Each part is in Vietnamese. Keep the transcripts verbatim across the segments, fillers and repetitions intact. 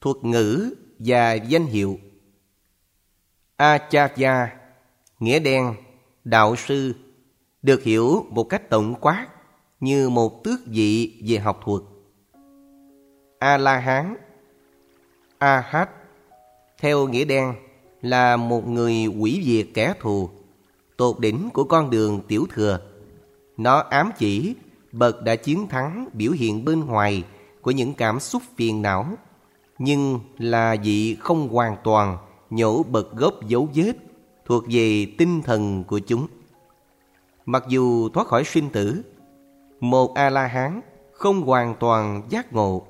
thuật ngữ và danh hiệu. Acharya, nghĩa đen, đạo sư, được hiểu một cách tổng quát như một tước vị về học thuật. A-la-hán, A-hát, theo nghĩa đen là một người hủy diệt kẻ thù, tột đỉnh của con đường tiểu thừa. Nó ám chỉ bậc đã chiến thắng biểu hiện bên ngoài của những cảm xúc phiền não, nhưng là vị không hoàn toàn nhổ bật gốc dấu vết thuộc về tinh thần của chúng. Mặc dù thoát khỏi sinh tử, một A-la-hán không hoàn toàn giác ngộ.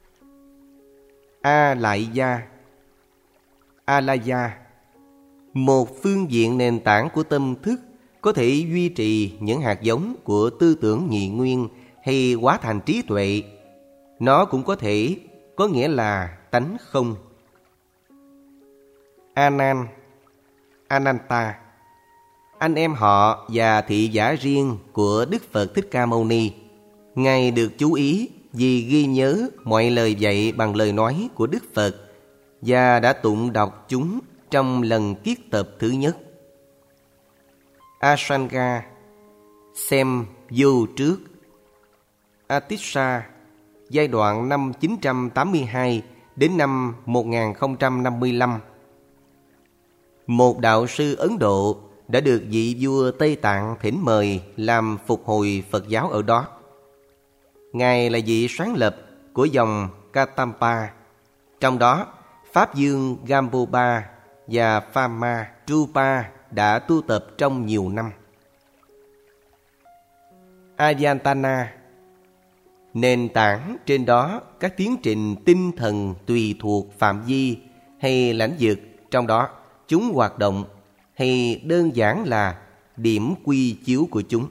A-lại-gia, A-la-gia, một phương diện nền tảng của tâm thức có thể duy trì những hạt giống của tư tưởng nhị nguyên hay hóa thành trí tuệ. Nó cũng có thể có nghĩa là tánh không. A-nan, Ananta, anh em họ và thị giả riêng của Đức Phật Thích Ca Mâu Ni. Ngài được chú ý vì ghi nhớ mọi lời dạy bằng lời nói của Đức Phật và đã tụng đọc chúng trong lần kiết tập thứ nhất. Asanga, xem vô trước. Atissa, giai đoạn năm chín trăm tám mươi hai đến năm một nghìn không trăm năm mươi lăm. Một đạo sư Ấn Độ đã được vị vua Tây Tạng thỉnh mời làm phục hồi Phật giáo ở đó. Ngài là vị sáng lập của dòng Katampa. Trong đó, Pháp Dương Gambopa và Phama Trupa đã tu tập trong nhiều năm. Ayantana, nền tảng trên đó các tiến trình tinh thần tùy thuộc phạm vi hay lãnh vực trong đó chúng hoạt động, hay đơn giản là điểm quy chiếu của chúng.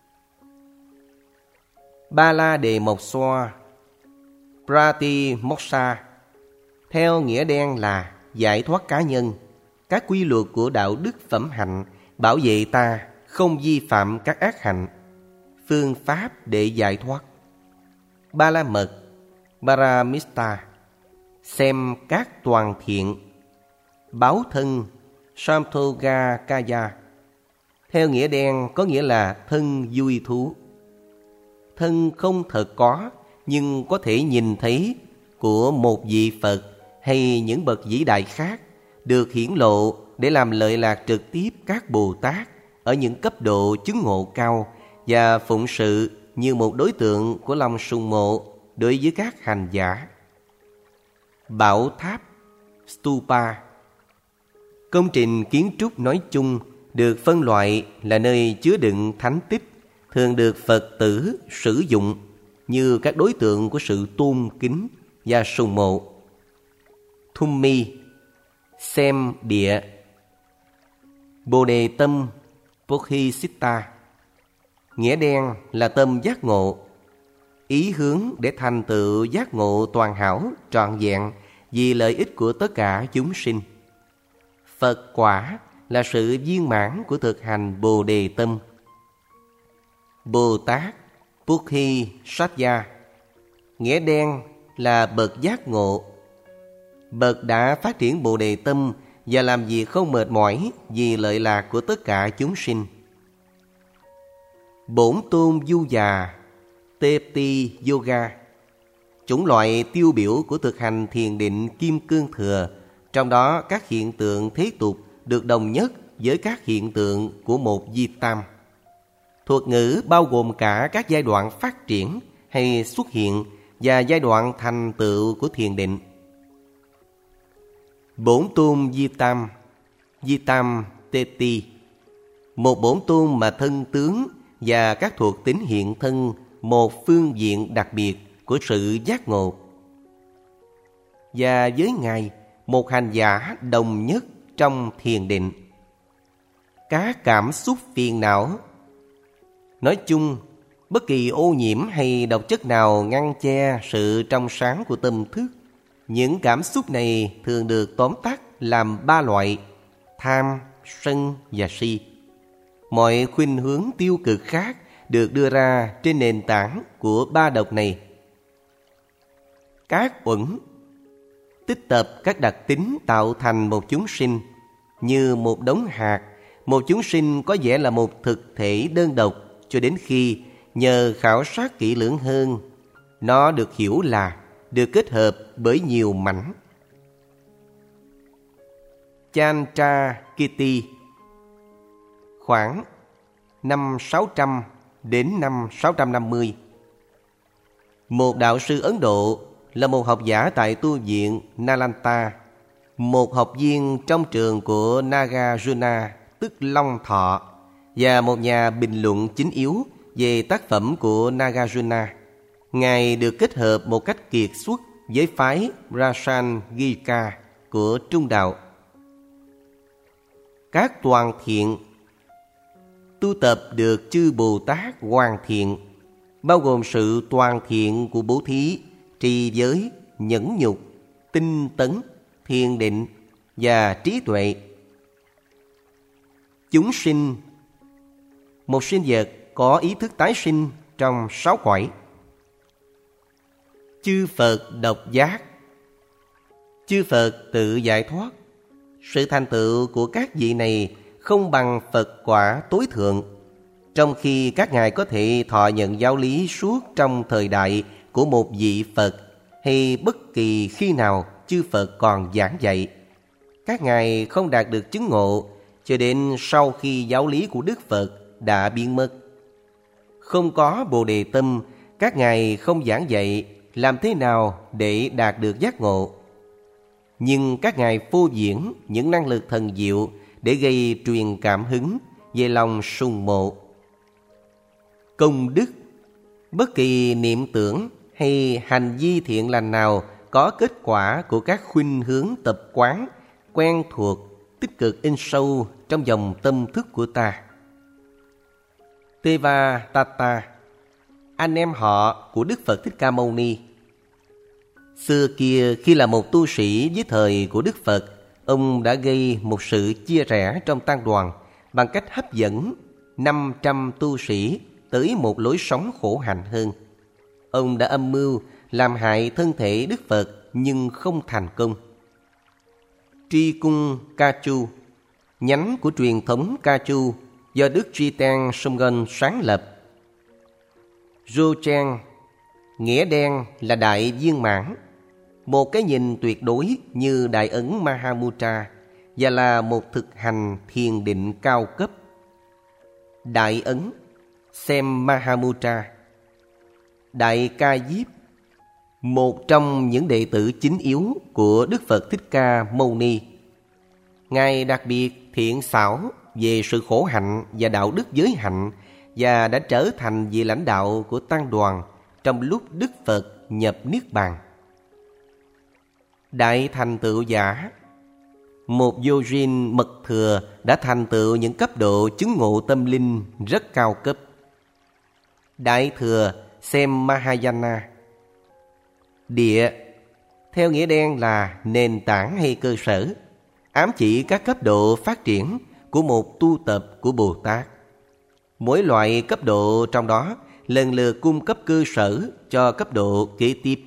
Ba la đề mộc xoa, Prati Moksha, theo nghĩa đen là giải thoát cá nhân. Các quy luật của đạo đức phẩm hạnh bảo vệ ta không vi phạm các ác hạnh. Phương pháp để giải thoát. Ba la mật, Paramita, xem các toàn thiện. Báo thân, Samtoga Kaya, theo nghĩa đen có nghĩa là thân vui thú. Thân không thật có, nhưng có thể nhìn thấy của một vị Phật hay những bậc vĩ đại khác được hiển lộ để làm lợi lạc trực tiếp các Bồ Tát ở những cấp độ chứng ngộ cao và phụng sự như một đối tượng của lòng sùng mộ đối với các hành giả. Bảo tháp, Stupa, công trình kiến trúc nói chung được phân loại là nơi chứa đựng thánh tích, thường được Phật tử sử dụng như các đối tượng của sự tôn kính và sùng mộ. Thummi, xem địa. Bồ đề tâm, Bodhicitta, nghĩa đen là tâm giác ngộ, ý hướng để thành tựu giác ngộ toàn hảo, trọn vẹn vì lợi ích của tất cả chúng sinh. Phật quả là sự viên mãn của thực hành Bồ đề tâm. Bồ Tát, Bodhisattva, nghĩa đen là bậc giác ngộ, bậc đã phát triển Bồ đề tâm và làm việc không mệt mỏi vì lợi lạc của tất cả chúng sinh. Bổn tôn du già, Teti Yoga, chủng loại tiêu biểu của thực hành thiền định kim cương thừa, trong đó các hiện tượng thế tục được đồng nhất với các hiện tượng của một di tam. Thuật ngữ bao gồm cả các giai đoạn phát triển hay xuất hiện và giai đoạn thành tựu của thiền định. Bổn tôn di tam, di tam Teti, một bổn tôn mà thân tướng và các thuộc tính hiện thân một phương diện đặc biệt của sự giác ngộ. Và với Ngài, một hành giả đồng nhất trong thiền định. Các cảm xúc phiền não, nói chung, bất kỳ ô nhiễm hay độc chất nào ngăn che sự trong sáng của tâm thức. Những cảm xúc này thường được tóm tắt làm ba loại: tham, sân và si. Mọi khuynh hướng tiêu cực khác được đưa ra trên nền tảng của ba độc này. Các uẩn, tích tập các đặc tính tạo thành một chúng sinh. Như một đống hạt, một chúng sinh có vẻ là một thực thể đơn độc, cho đến khi nhờ khảo sát kỹ lưỡng hơn, nó được hiểu là được kết hợp bởi nhiều mảnh. Chandrakirti khoảng năm sáu trăm đến năm sáu trăm năm mươi. Một đạo sư Ấn Độ là một học giả tại tu viện Nalanda, một học viên trong trường của Nagarjuna tức Long Thọ, và một nhà bình luận chính yếu về tác phẩm của Nagarjuna. Ngài được kết hợp một cách kiệt xuất với phái Rasangika của Trung Đạo. Các toàn thiện tu tập được chư Bồ Tát hoàn thiện, bao gồm sự toàn thiện của bố thí, trì giới, nhẫn nhục, tinh tấn, thiền định và trí tuệ. Chúng sinh, một sinh vật có ý thức tái sinh trong sáu cõi. Chư Phật độc giác, chư Phật tự giải thoát. Sự thành tựu của các vị này không bằng Phật quả tối thượng, trong khi các ngài có thể thọ nhận giáo lý suốt trong thời đại của một vị Phật hay bất kỳ khi nào chư Phật còn giảng dạy. Các ngài không đạt được chứng ngộ cho đến sau khi giáo lý của Đức Phật đã biến mất. Không có Bồ Đề tâm, các ngài không giảng dạy làm thế nào để đạt được giác ngộ. Nhưng các ngài phô diễn những năng lực thần diệu để gây truyền cảm hứng về lòng sùng mộ. Công đức, bất kỳ niệm tưởng hay hành vi thiện lành nào có kết quả của các khuynh hướng tập quán, quen thuộc, tích cực in sâu trong dòng tâm thức của ta. Teva Tata, anh em họ của Đức Phật Thích Ca Mâu Ni. Xưa kia khi là một tu sĩ dưới thời của Đức Phật, ông đã gây một sự chia rẽ trong tăng đoàn bằng cách hấp dẫn năm trăm tu sĩ tới một lối sống khổ hạnh hơn. Ông đã âm mưu làm hại thân thể Đức Phật nhưng không thành công. Tri Cung Ca Chu, nhánh của truyền thống Ca Chu do Đức Jiten Sumgon sáng lập. Rochen, nghĩa đen là đại viên mãn, một cái nhìn tuyệt đối như Đại Ấn Mahamudra và là một thực hành thiền định cao cấp. Đại Ấn xem Mahamudra. Đại Ca Diếp, một trong những đệ tử chính yếu của Đức Phật Thích Ca Mâu Ni. Ngài đặc biệt thiện xảo về sự khổ hạnh và đạo đức giới hạnh và đã trở thành vị lãnh đạo của tăng đoàn trong lúc Đức Phật nhập Niết Bàn. Đại thành tựu giả, một yogin mật thừa đã thành tựu những cấp độ chứng ngộ tâm linh rất cao cấp. Đại thừa xem Mahayana. Địa, theo nghĩa đen là nền tảng hay cơ sở, ám chỉ các cấp độ phát triển của một tu tập của Bồ Tát. Mỗi loại cấp độ trong đó lần lượt cung cấp cơ sở cho cấp độ kế tiếp.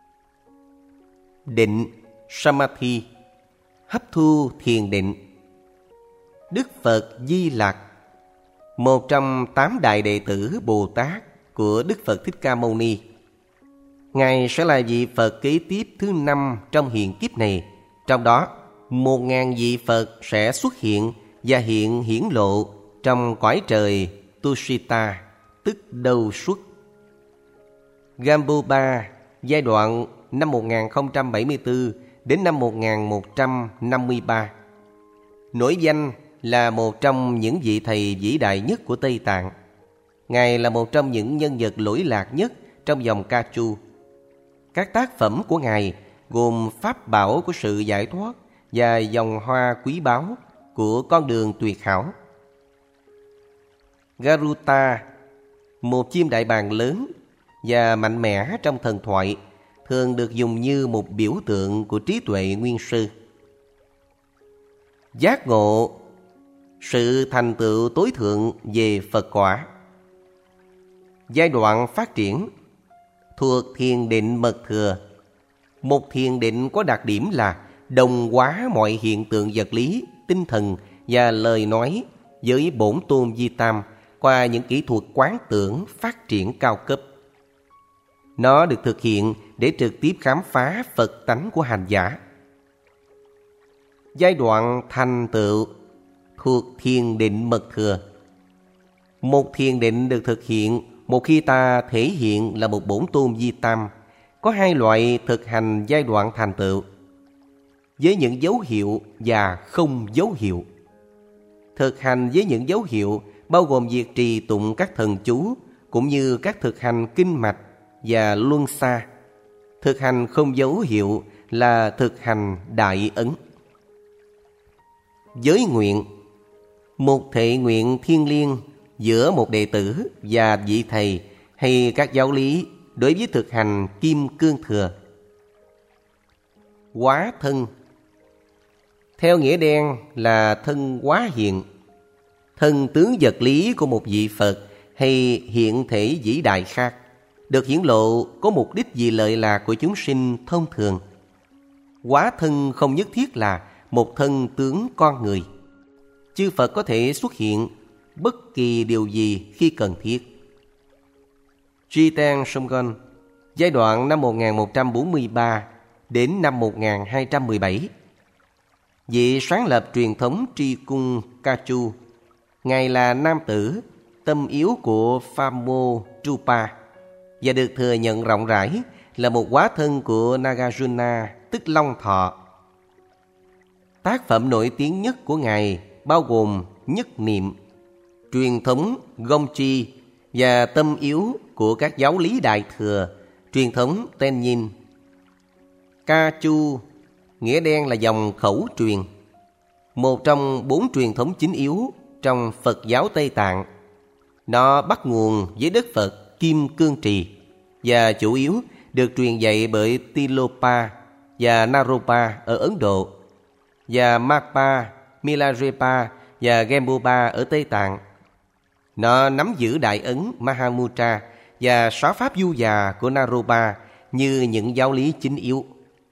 Định, Samadhi, hấp thu thiền định. Đức Phật Di Lặc, một trong tám đại đệ tử Bồ Tát của Đức Phật Thích Ca Mâu Ni. Ngài sẽ là vị Phật kế tiếp thứ năm trong hiện kiếp này. Trong đó, một ngàn vị Phật sẽ xuất hiện và hiện hiển lộ trong cõi trời Tushita, tức đầu xuất. Gambuba, giai đoạn năm một nghìn không trăm bảy mươi tư đến năm một nghìn một trăm năm mươi ba. Nổi danh là một trong những vị thầy vĩ đại nhất của Tây Tạng. Ngài là một trong những nhân vật lỗi lạc nhất trong dòng Ca Chu. Các tác phẩm của Ngài gồm Pháp bảo của sự giải thoát và dòng hoa quý báu của con đường tuyệt hảo. Garuta, một chim đại bàng lớn và mạnh mẽ trong thần thoại, thường được dùng như một biểu tượng của trí tuệ nguyên sư. Giác ngộ, sự thành tựu tối thượng về Phật quả. Giai đoạn phát triển thuộc thiền định mật thừa. Một thiền định có đặc điểm là đồng hóa mọi hiện tượng vật lý, tinh thần và lời nói với bổn tôn Di Tam qua những kỹ thuật quán tưởng phát triển cao cấp. Nó được thực hiện để trực tiếp khám phá Phật tánh của hành giả. Giai đoạn thành tựu thuộc thiền định mật thừa. Một thiền định được thực hiện một khi ta thể hiện là một bổn tôn Di Tam. Có hai loại thực hành giai đoạn thành tựu, với những dấu hiệu và không dấu hiệu. Thực hành với những dấu hiệu bao gồm việc trì tụng các thần chú, cũng như các thực hành kinh mạch và luân xa. Thực hành không dấu hiệu là thực hành đại ấn. Giới nguyện. Một thệ nguyện thiêng liêng giữa một đệ tử và vị thầy hay các giáo lý đối với thực hành kim cương thừa. Hóa thân. Theo nghĩa đen là thân hóa hiện, thân tướng vật lý của một vị Phật hay hiện thể vĩ đại khác, được hiển lộ có mục đích vì lợi lạc của chúng sinh thông thường. Hóa thân không nhất thiết là một thân tướng con người. Chư Phật có thể xuất hiện bất kỳ điều gì khi cần thiết. Jiten Songgon, giai đoạn năm một nghìn một trăm bốn mươi ba đến năm một nghìn hai trăm mười bảy. Vị sáng lập truyền thống tri cung Kachu. Ngài là nam tử, tâm yếu của Phamo Trupa và được thừa nhận rộng rãi là một hóa thân của Nagarjuna, tức Long Thọ. Tác phẩm nổi tiếng nhất của Ngài bao gồm Nhất Niệm, truyền thống Gongchi và tâm yếu của các giáo lý Đại Thừa, truyền thống Tenyin. Kachu, nghĩa đen là dòng khẩu truyền, một trong bốn truyền thống chính yếu trong Phật giáo Tây Tạng. Nó bắt nguồn với đất Phật Kim Cương Trì và chủ yếu được truyền dạy bởi Tilopa và Naropa ở Ấn Độ và Magpa, Milarepa và Gembopa ở Tây Tạng. Nó nắm giữ đại ấn Mahamudra và sáu pháp du già của Naropa như những giáo lý chính yếu.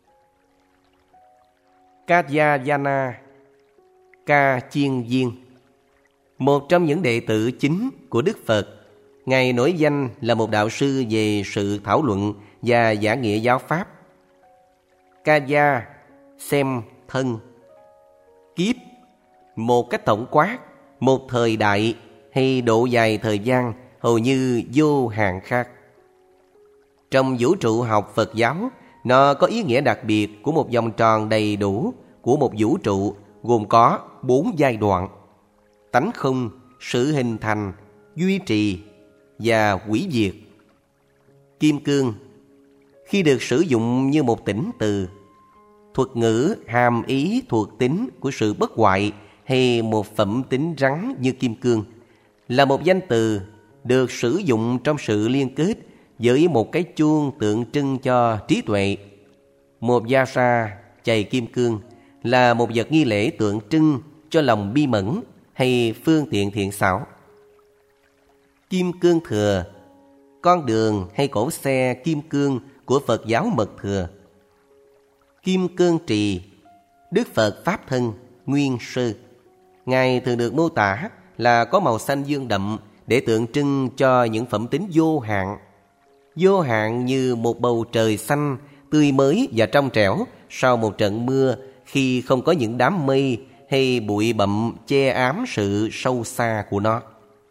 Katyayana, Ca Chiên Viên, một trong những đệ tử chính của Đức Phật. Ngài nổi danh là một đạo sư về sự thảo luận và giảng nghĩa giáo pháp. Kaya, xem thân. Kiếp, một cách tổng quát, một thời đại hay độ dài thời gian hầu như vô hạn khác. Trong vũ trụ học Phật giáo, nó có ý nghĩa đặc biệt của một vòng tròn đầy đủ của một vũ trụ gồm có bốn giai đoạn: tánh không, sự hình thành, duy trì và hủy diệt. Kim cương, khi được sử dụng như một tỉnh từ, thuật ngữ hàm ý thuộc tính của sự bất hoại hay một phẩm tính rắn như kim cương, là một danh từ được sử dụng trong sự liên kết với một cái chuông tượng trưng cho trí tuệ. Một gia sa chày kim cương là một vật nghi lễ tượng trưng cho lòng bi mẫn hay phương tiện thiện xảo. Kim cương thừa, con đường hay cỗ xe kim cương của Phật giáo mật thừa. Kim cương trì, Đức Phật Pháp thân, Nguyên Sư. Ngài thường được mô tả là có màu xanh dương đậm để tượng trưng cho những phẩm tính vô hạn. Vô hạn như một bầu trời xanh, tươi mới và trong trẻo sau một trận mưa, khi không có những đám mây hay bụi bặm che ám sự sâu xa của nó.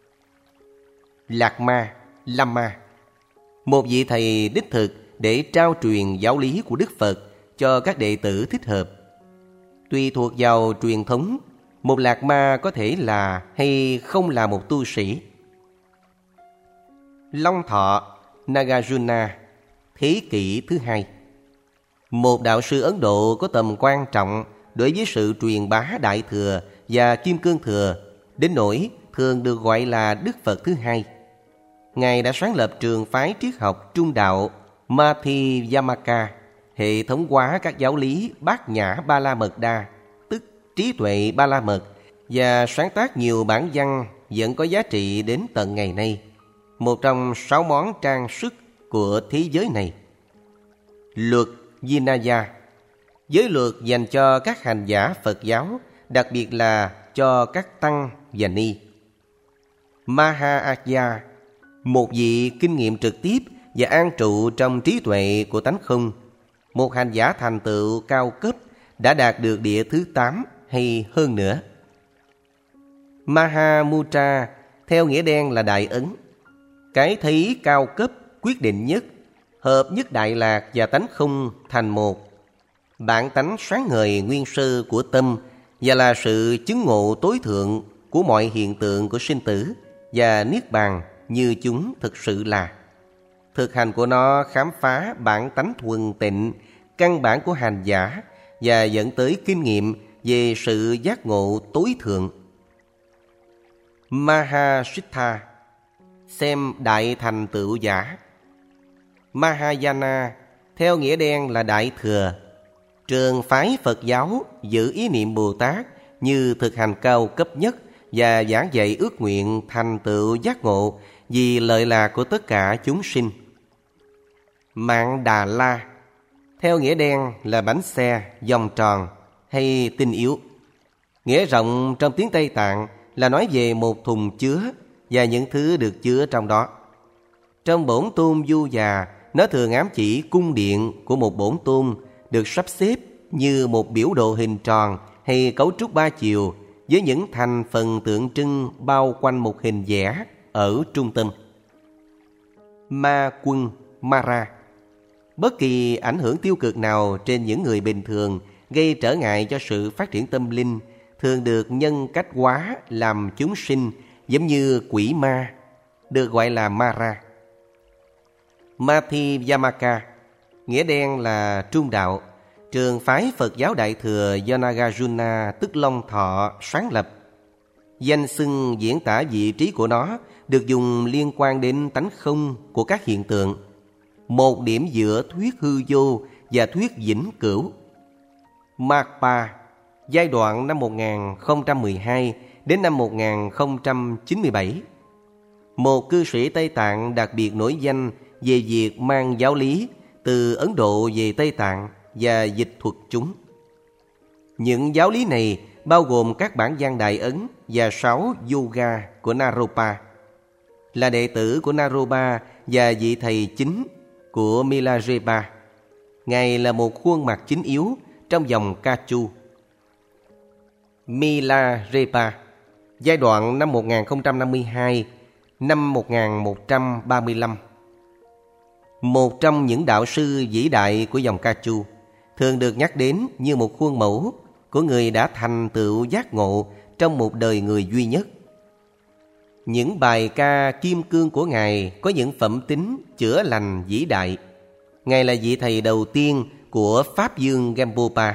Lạc Ma, Lama, một vị thầy đích thực để trao truyền giáo lý của Đức Phật cho các đệ tử thích hợp. Tùy thuộc vào truyền thống, một Lạc Ma có thể là hay không là một tu sĩ. Long Thọ, Nagarjuna, thế kỷ thứ hai, một đạo sư Ấn Độ có tầm quan trọng đối với sự truyền bá Đại Thừa và Kim Cương Thừa, đến nỗi thường được gọi là Đức Phật thứ hai. Ngài đã sáng lập trường phái triết học trung đạo Madhyamaka, hệ thống hóa các giáo lý Bát Nhã Ba La Mật Đa, tức trí tuệ Ba La Mật, và sáng tác nhiều bản văn vẫn có giá trị đến tận ngày nay, một trong sáu món trang sức của thế giới này. Luật Vinaya, giới luật dành cho các hành giả Phật giáo, đặc biệt là cho các tăng và ni. Mahāyāna, một vị kinh nghiệm trực tiếp và an trụ trong trí tuệ của tánh không, một hành giả thành tựu cao cấp đã đạt được địa thứ tám hay hơn nữa. Mahamudra theo nghĩa đen là đại ấn, cái thấy cao cấp quyết định nhất, hợp nhất đại lạc và tánh không thành một, bản tánh sáng ngời nguyên sơ của tâm, và là sự chứng ngộ tối thượng của mọi hiện tượng của sinh tử và niết bàn như chúng thực sự là. Thực hành của nó khám phá bản tánh thuần tịnh, căn bản của hành giả và dẫn tới kinh nghiệm về sự giác ngộ tối thượng. Mahasiddha, xem đại thành tựu giả. Mahayana theo nghĩa đen là đại thừa, trường phái Phật giáo giữ ý niệm Bồ Tát như thực hành cao cấp nhất và giảng dạy ước nguyện thành tựu giác ngộ vì lợi lạc của tất cả chúng sinh. Mạng Đà La theo nghĩa đen là bánh xe, vòng tròn hay tinh yếu. Nghĩa rộng trong tiếng Tây Tạng là nói về một thùng chứa và những thứ được chứa trong đó. Trong bổn tôn du già, nó thường ám chỉ cung điện của một bổn tôn được sắp xếp như một biểu đồ hình tròn hay cấu trúc ba chiều với những thành phần tượng trưng bao quanh một hình vẽ ở trung tâm. Ma quân, Mara, bất kỳ ảnh hưởng tiêu cực nào trên những người bình thường gây trở ngại cho sự phát triển tâm linh thường được nhân cách hóa làm chúng sinh giống như quỷ ma, được gọi là Mara. Madhyamaka, nghĩa đen là trung đạo, trường phái Phật giáo Đại thừa do Nagarjuna tức Long Thọ sáng lập. Danh xưng diễn tả vị trí của nó được dùng liên quan đến tánh không của các hiện tượng, một điểm giữa thuyết hư vô và thuyết vĩnh cửu. Magpa, giai đoạn năm một nghìn không trăm mười hai đến năm một nghìn không trăm chín mươi bảy, một cư sĩ Tây Tạng đặc biệt nổi danh về việc mang giáo lý từ Ấn Độ về Tây Tạng và dịch thuật chúng. Những giáo lý này bao gồm các bản văn Đại Ấn và sáu yoga của Naropa. Là đệ tử của Naropa và vị thầy chính của Milarepa. Ngài là một khuôn mặt chính yếu trong dòng Kachu. Milarepa, giai đoạn năm một nghìn không trăm năm mươi hai năm một nghìn một trăm ba mươi lăm. Một trong những đạo sư vĩ đại của dòng Kachu, thường được nhắc đến như một khuôn mẫu của người đã thành tựu giác ngộ trong một đời người duy nhất. Những bài ca kim cương của Ngài có những phẩm tính chữa lành vĩ đại. Ngài là vị thầy đầu tiên của Pháp Dương Gampopa.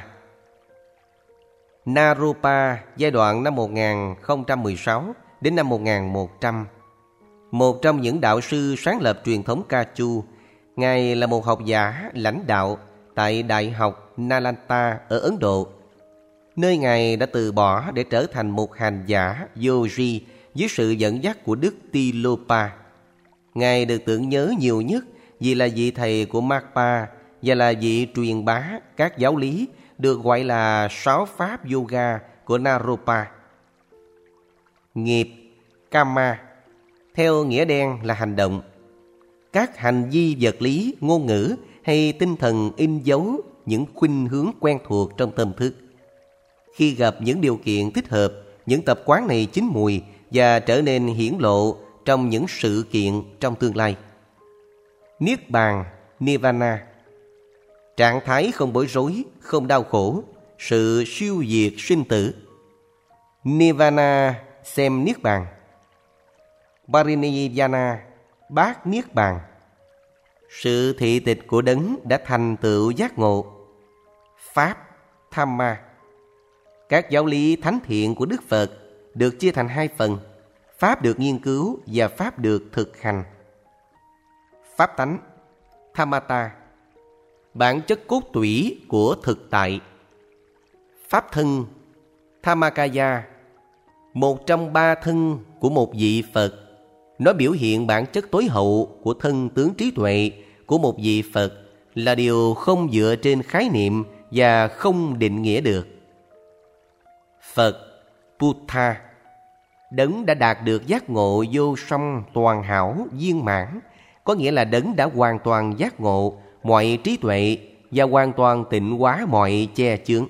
Naropa, giai đoạn năm một nghìn không trăm mười sáu đến năm một nghìn một trăm. Một trong những đạo sư sáng lập truyền thống Kachu, Ngài là một học giả lãnh đạo tại Đại học Nalanda ở Ấn Độ, nơi Ngài đã từ bỏ để trở thành một hành giả yogi dưới sự dẫn dắt của Đức Tilopa. Ngài được tưởng nhớ nhiều nhất vì là vị thầy của Magpa và là vị truyền bá các giáo lý được gọi là sáu pháp yoga của Naropa. Nghiệp, Kama, theo nghĩa đen là hành động. Các hành vi vật lý, ngôn ngữ hay tinh thần in dấu những khuynh hướng quen thuộc trong tâm thức. Khi gặp những điều kiện thích hợp, những tập quán này chín mùi và trở nên hiển lộ trong những sự kiện trong tương lai. Niết bàn, Nirvana, trạng thái không bối rối, không đau khổ, sự siêu diệt sinh tử. Nirvana xem niết bàn. Parinirvana, bát niết bàn, sự thị tịch của đấng đã thành tựu giác ngộ. Pháp, Dhamma, các giáo lý thánh thiện của Đức Phật được chia thành hai phần: pháp được nghiên cứu và pháp được thực hành. Pháp tánh, Dhammata, bản chất cốt tủy của thực tại. Pháp thân, Dhammakaya, một trong ba thân của một vị Phật. Nó biểu hiện bản chất tối hậu của thân tướng trí tuệ của một vị Phật, là điều không dựa trên khái niệm và không định nghĩa được. Phật Buddha, đấng đã đạt được giác ngộ vô song toàn hảo viên mãn, có nghĩa là đấng đã hoàn toàn giác ngộ mọi trí tuệ và hoàn toàn tịnh hóa mọi che chướng.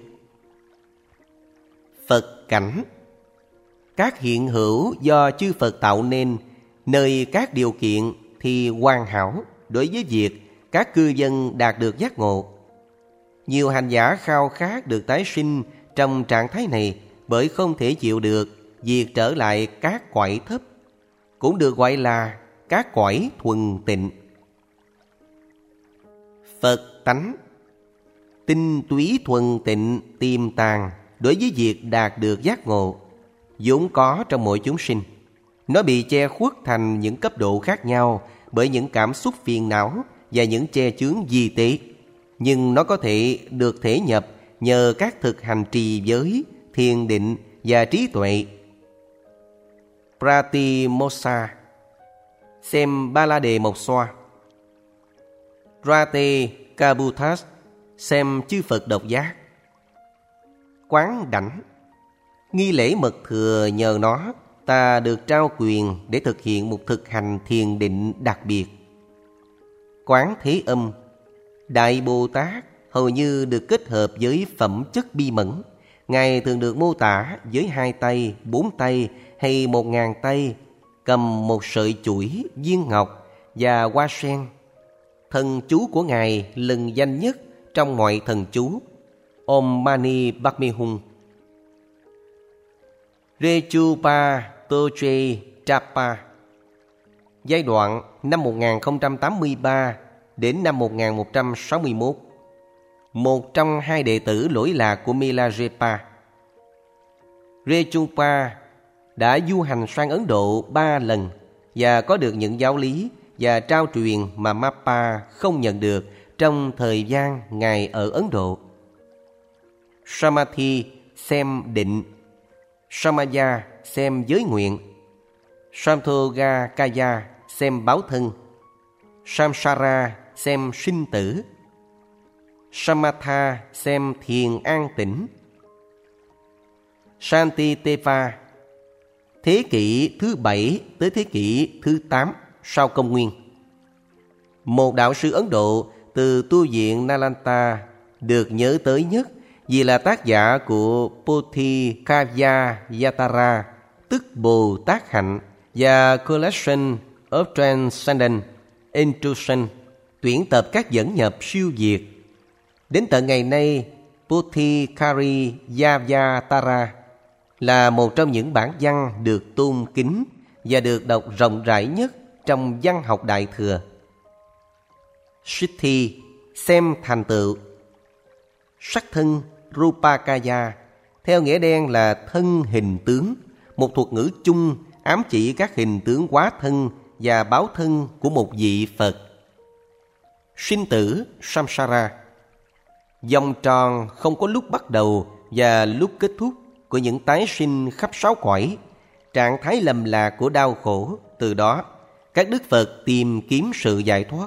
Phật cảnh, các hiện hữu do chư Phật tạo nên, nơi các điều kiện thì hoàn hảo đối với việc các cư dân đạt được giác ngộ. Nhiều hành giả khao khát được tái sinh trong trạng thái này bởi không thể chịu được việc trở lại các cõi thấp, cũng được gọi là các cõi thuần tịnh. Phật tánh, tinh túy thuần tịnh tiềm tàng đối với việc đạt được giác ngộ, vốn có trong mỗi chúng sinh. Nó bị che khuất thành những cấp độ khác nhau bởi những cảm xúc phiền não và những che chướng vi tế, nhưng nó có thể được thể nhập nhờ các thực hành trì giới, thiền định và trí tuệ. Pratimoksha, xem Ba La Đề Mộc Xoa. Rate Kabutas, xem chư Phật độc giác. Quán đảnh, nghi lễ mật thừa nhờ nó ta được trao quyền để thực hiện một thực hành thiền định đặc biệt. Quán thế âm, Đại Bồ Tát hầu như được kết hợp với phẩm chất bi mẫn. Ngài thường được mô tả với hai tay, bốn tay hay một ngàn tay, cầm một sợi chuỗi, viên ngọc và hoa sen. Thần chú của Ngài lừng danh nhất trong mọi thần chú, Om Mani Padme Hum. Rechupa Toche Trapa, giai đoạn năm một nghìn không trăm tám mươi ba đến năm một nghìn một trăm sáu mươi mốt, một trong hai đệ tử lỗi lạc của Milarepa. Rechupa đã du hành sang Ấn Độ ba lần và có được những giáo lý và trao truyền mà Mappa không nhận được trong thời gian Ngài ở Ấn Độ. Samadhi, xem định. Samaya, xem giới nguyện. Samthogakaya, xem báo thân. Samsara, xem sinh tử. Samatha, xem thiền an tĩnh. Santiteva, thế kỷ thứ bảy tới thế kỷ thứ tám sau công nguyên. Một đạo sư Ấn Độ từ tu viện Nalanda được nhớ tới nhất vì là tác giả của Bodhikaya Yatara, tức Bồ Tát Hạnh, và Collection of Transcendent Intrusion, tuyển tập các dẫn nhập siêu việt. Đến tận ngày nay, Bodhikaya Yatara là một trong những bản văn được tôn kính và được đọc rộng rãi nhất trong văn học Đại Thừa. Siddhi, xem thành tựu. Sắc thân Rupakaya, theo nghĩa đen là thân hình tướng, một thuật ngữ chung ám chỉ các hình tướng hóa thân và báo thân của một vị Phật. Sinh tử Samsara, vòng tròn không có lúc bắt đầu và lúc kết thúc của những tái sinh khắp sáu cõi, trạng thái lầm lạc của đau khổ. Từ đó, các đức Phật tìm kiếm sự giải thoát.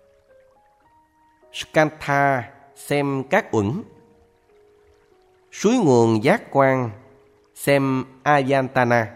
Skandha, xem các uẩn. Suối nguồn giác quan, xem Ayantana.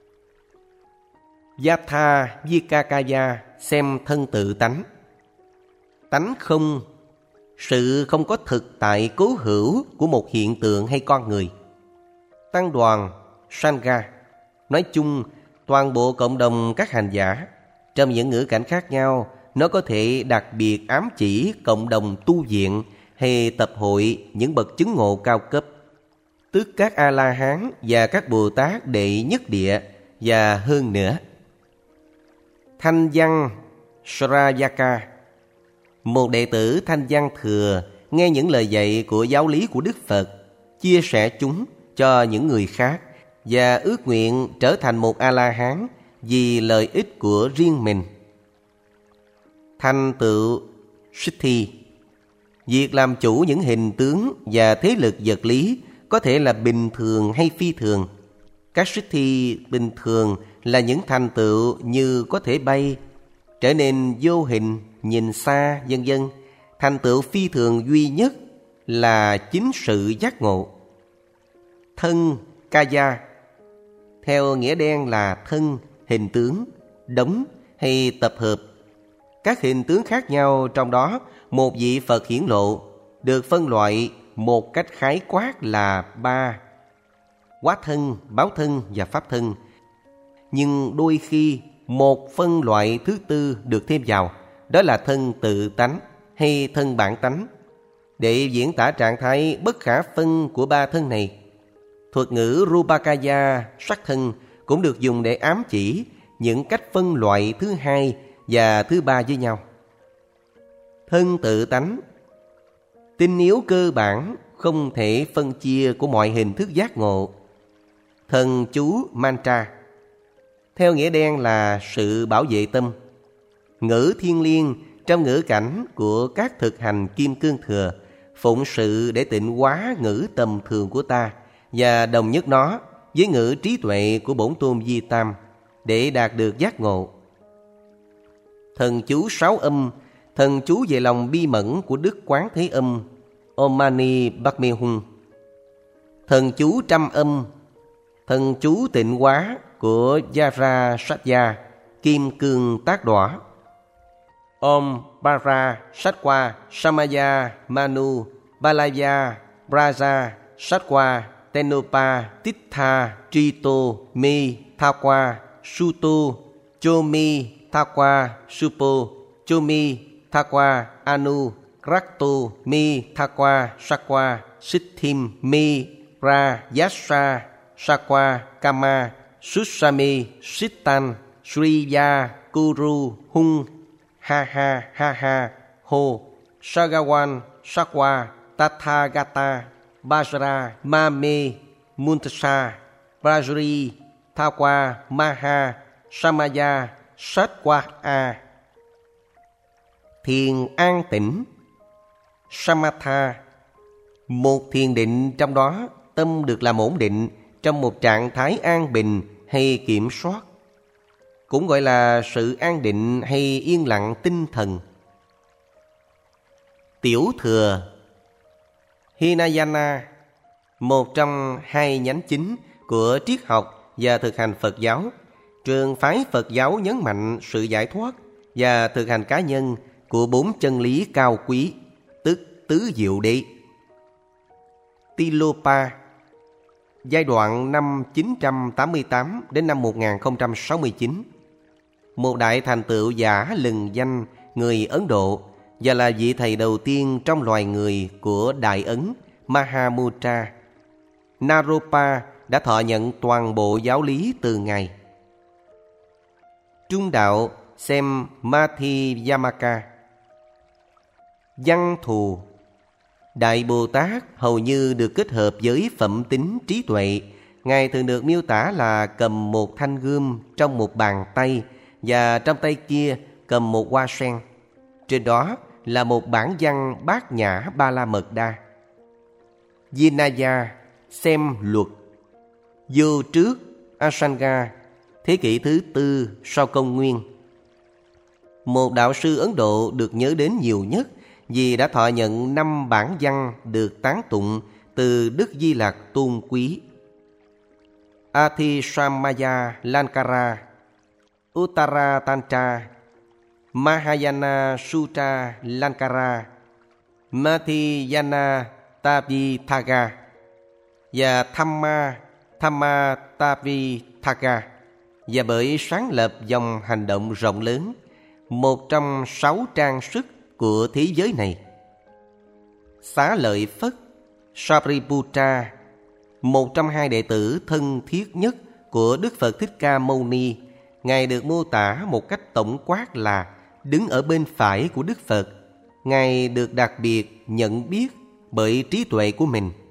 Yatha Vikakaya, xem thân tự tánh. Tánh không, sự không có thực tại cố hữu của một hiện tượng hay con người. Tăng đoàn Sangha, nói chung toàn bộ cộng đồng các hành giả. Trong những ngữ cảnh khác nhau, nó có thể đặc biệt ám chỉ cộng đồng tu viện hay tập hội những bậc chứng ngộ cao cấp, tức các A-la-hán và các Bồ Tát đệ nhất địa và hơn nữa. Thanh văn Shrayaka, một đệ tử Thanh văn thừa nghe những lời dạy của giáo lý của Đức Phật, chia sẻ chúng cho những người khác và ước nguyện trở thành một A-la-hán vì lợi ích của riêng mình. Thành tựu Siddhi, việc làm chủ những hình tướng và thế lực vật lý có thể là bình thường hay phi thường. Các Siddhi bình thường là những thành tựu như có thể bay, trở nên vô hình, nhìn xa, vân vân. thành tựu phi thường duy nhất là chính sự giác ngộ. Thân Kaya theo nghĩa đen là thân, hình tướng, đống hay tập hợp. Các hình tướng khác nhau, trong đó một vị Phật hiển lộ được phân loại một cách khái quát là ba: Hóa thân, báo thân và pháp thân. Nhưng đôi khi một phân loại thứ tư được thêm vào, đó là thân tự tánh hay thân bản tánh, để diễn tả trạng thái bất khả phân của ba thân này. Thuật ngữ Rupakaya, sắc thân, cũng được dùng để ám chỉ những cách phân loại thứ hai và thứ ba với nhau. Thân tự tánh, tinh yếu cơ bản không thể phân chia của mọi hình thức giác ngộ. Thần chú mantra theo nghĩa đen là sự bảo vệ tâm. Ngữ thiên liêng trong ngữ cảnh của các thực hành kim cương thừa, phụng sự để tịnh hóa ngữ tầm thường của ta và đồng nhất nó với ngữ trí tuệ của Bổn Tôn Di Tam để đạt được giác ngộ. Thần chú sáu âm, thần chú về lòng bi mẫn của Đức Quán Thế Âm Om Mani Padme Hum. Thần chú trăm âm, thần chú tịnh hóa của Yara Satya Kim Cương Tác Đỏa. Om Para Satwa Samaya Manu Balaya Braja Satwa Tenupa Tittha Trito Mi Thakwa Suto Chomi Thakwa Supo Chomi Thakwa Anu Rakto Mi Thakwa Sakwa Sithim Mi Ra Yasa Sakwa Kama Susami Sitan Sriya Kuru Hung Ha ha ha ha Ho Sagawan Sakwa Tathagata Bajra Mame Muntasa Bajri Thakwa Maha Samaya Satwa A. Thiền an tĩnh Samatha, một thiền định trong đó tâm được làm ổn định trong một trạng thái an bình hay kiểm soát, cũng gọi là sự an định hay yên lặng tinh thần. Tiểu thừa Hinayana, một trong hai nhánh chính của triết học và thực hành Phật giáo. Trường phái Phật giáo nhấn mạnh sự giải thoát và thực hành cá nhân của bốn chân lý cao quý, tức tứ diệu đế. Tilopa, giai đoạn năm chín trăm tám mươi tám đến năm một nghìn không trăm sáu mươi chín, một đại thành tựu giả lừng danh người Ấn Độ và là vị thầy đầu tiên trong loài người của Đại Ấn Mahamudra. Naropa đã thọ nhận toàn bộ giáo lý từ Ngài. Trung đạo xem Madhyamaka. Văn thù, Đại Bồ Tát hầu như được kết hợp với phẩm tính trí tuệ. Ngài thường được miêu tả là cầm một thanh gươm trong một bàn tay và trong tay kia cầm một hoa sen. Trên đó là một bản văn Bát Nhã Ba La Mật Đa. Vinaya xem luật. Vô trước Asanga, thế kỷ thứ tư sau công nguyên. Một đạo sư Ấn Độ được nhớ đến nhiều nhất vì đã thọ nhận năm bản văn được tán tụng từ Đức Di Lặc tôn quý. Atisamaya Lankara, Uttara Tantra, Mahayana Sutra Lankara, Madhyana Tapithaga và Thamma Thamma Tapithaga, và bởi sáng lập dòng hành động rộng lớn, một trong sáu trang sức của thế giới này. Xá Lợi Phất Sariputta, một trong hai đệ tử thân thiết nhất của Đức Phật Thích Ca Mâu Ni. Ngài được mô tả một cách tổng quát là đứng ở bên phải của Đức Phật. Ngài được đặc biệt nhận biết bởi trí tuệ của mình.